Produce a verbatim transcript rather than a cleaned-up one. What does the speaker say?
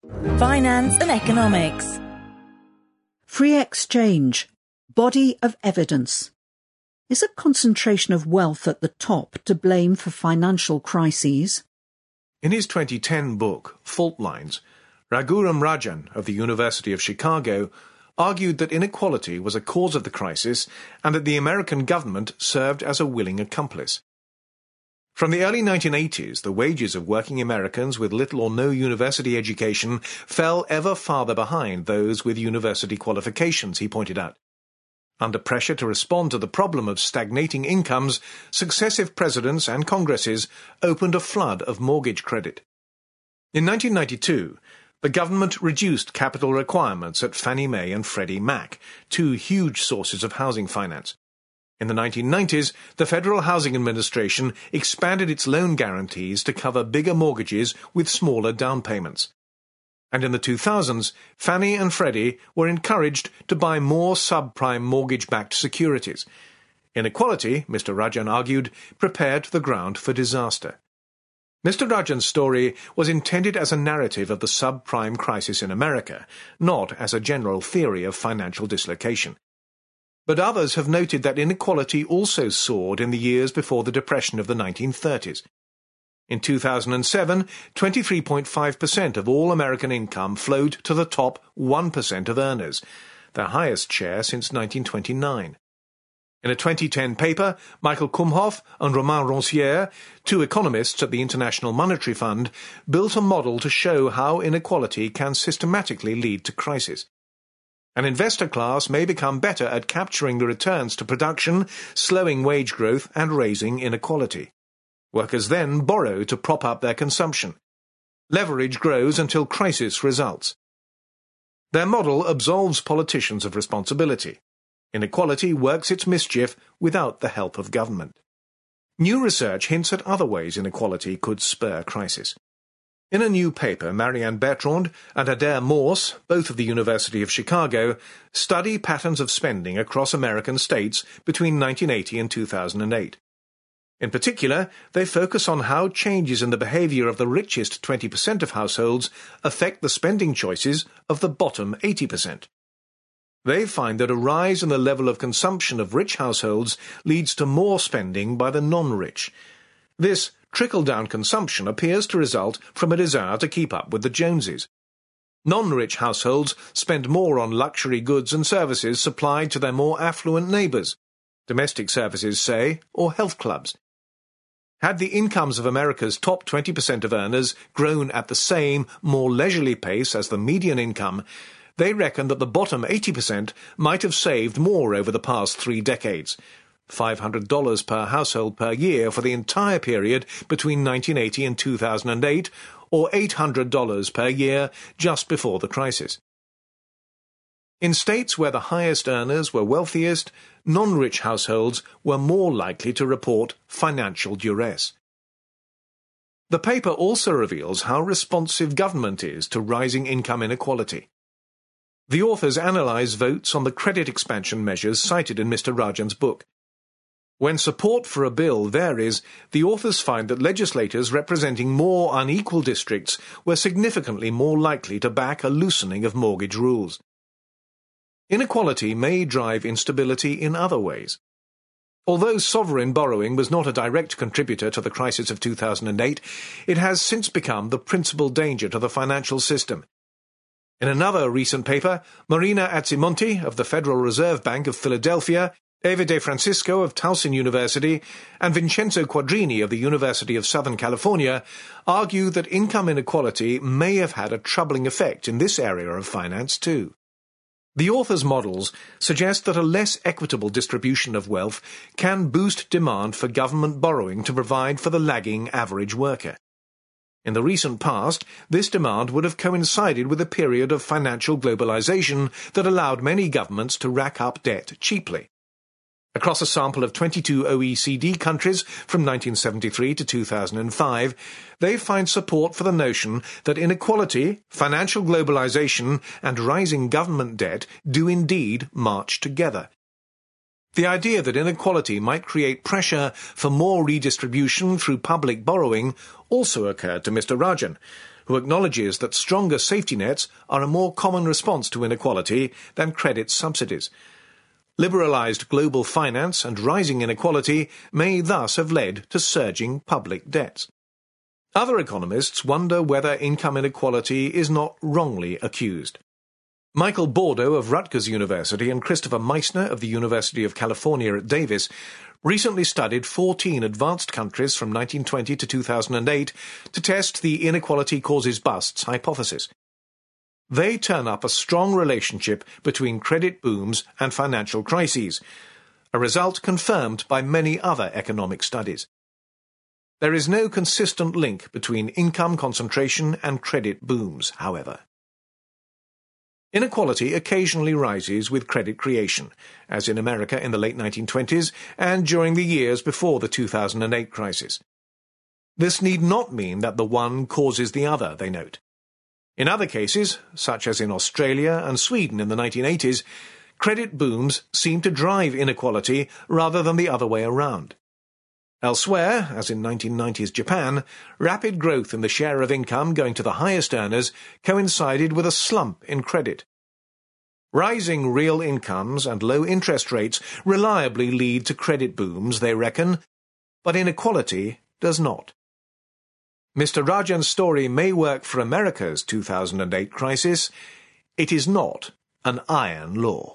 Finance and economics. Free exchange, body of evidence. Is a concentration of wealth at the top to blame for financial crises? In his twenty ten book, Fault Lines, Raghuram Rajan of the University of Chicago argued that inequality was a cause of the crisis and that the American government served as a willing accomplice. From the early nineteen eighties, the wages of working Americans with little or no university education fell ever farther behind those with university qualifications, he pointed out. Under pressure to respond to the problem of stagnating incomes, successive presidents and Congresses opened a flood of mortgage credit. In nineteen ninety-two, the government reduced capital requirements at Fannie Mae and Freddie Mac, two huge sources of housing finance. In the nineteen nineties, the Federal Housing Administration expanded its loan guarantees to cover bigger mortgages with smaller down payments. And in the two thousands, Fannie and Freddie were encouraged to buy more subprime mortgage-backed securities. Inequality, Mister Rajan argued, prepared the ground for disaster. Mister Rajan's story was intended as a narrative of the subprime crisis in America, not as a general theory of financial dislocation. But others have noted that inequality also soared in the years before the Depression of the nineteen thirties. In two thousand seven, twenty-three point five percent of all American income flowed to the top one percent of earners, their highest share since nineteen twenty-nine. In a twenty ten paper, Michael Kumhoff and Romain Roncière, two economists at the International Monetary Fund, built a model to show how inequality can systematically lead to crisis. An investor class may become better at capturing the returns to production, slowing wage growth and raising inequality. Workers then borrow to prop up their consumption. Leverage grows until crisis results. Their model absolves politicians of responsibility. Inequality works its mischief without the help of government. New research hints at other ways inequality could spur crisis. In a new paper, Marianne Bertrand and Adair Morse, both of the University of Chicago, study patterns of spending across American states between nineteen eighty and two thousand eight. In particular, they focus on how changes in the behavior of the richest twenty percent of households affect the spending choices of the bottom eighty percent. They find that a rise in the level of consumption of rich households leads to more spending by the non-rich. This trickle-down consumption appears to result from a desire to keep up with the Joneses. Non-rich households spend more on luxury goods and services supplied to their more affluent neighbours, domestic services, say, or health clubs. Had the incomes of America's top twenty percent of earners grown at the same, more leisurely pace as the median income, they reckon that the bottom eighty percent might have saved more over the past three decades, five hundred dollars per household per year for the entire period between nineteen eighty and two thousand eight, or eight hundred dollars per year just before the crisis. In states where the highest earners were wealthiest, non-rich households were more likely to report financial duress. The paper also reveals how responsive government is to rising income inequality. The authors analyse votes on the credit expansion measures cited in Mister Rajan's book. When support for a bill varies, the authors find that legislators representing more unequal districts were significantly more likely to back a loosening of mortgage rules. Inequality may drive instability in other ways. Although sovereign borrowing was not a direct contributor to the crisis of two thousand eight, it has since become the principal danger to the financial system. In another recent paper, Marina Azzimonti of the Federal Reserve Bank of Philadelphia, Eva De Francisco of Towson University, and Vincenzo Quadrini of the University of Southern California argue that income inequality may have had a troubling effect in this area of finance too. The authors' models suggest that a less equitable distribution of wealth can boost demand for government borrowing to provide for the lagging average worker. In the recent past, this demand would have coincided with a period of financial globalization that allowed many governments to rack up debt cheaply. Across a sample of twenty-two O E C D countries from nineteen seventy-three to two thousand five, they find support for the notion that inequality, financial globalization, and rising government debt do indeed march together. The idea that inequality might create pressure for more redistribution through public borrowing also occurred to Mister Rajan, who acknowledges that stronger safety nets are a more common response to inequality than credit subsidies. Liberalised global finance and rising inequality may thus have led to surging public debts. Other economists wonder whether income inequality is not wrongly accused. Michael Bordo of Rutgers University and Christopher Meissner of the University of California at Davis recently studied fourteen advanced countries from nineteen twenty to two thousand eight to test the inequality causes busts hypothesis. They turn up a strong relationship between credit booms and financial crises, a result confirmed by many other economic studies. There is no consistent link between income concentration and credit booms, however. Inequality occasionally rises with credit creation, as in America in the late nineteen twenties and during the years before the two thousand eight crisis. This need not mean that the one causes the other, they note. In other cases, such as in Australia and Sweden in the nineteen eighties, credit booms seem to drive inequality rather than the other way around. Elsewhere, as in nineteen nineties Japan, rapid growth in the share of income going to the highest earners coincided with a slump in credit. Rising real incomes and low interest rates reliably lead to credit booms, they reckon, but inequality does not. Mister Rajan's story may work for America's two thousand eight crisis. It is not an iron law.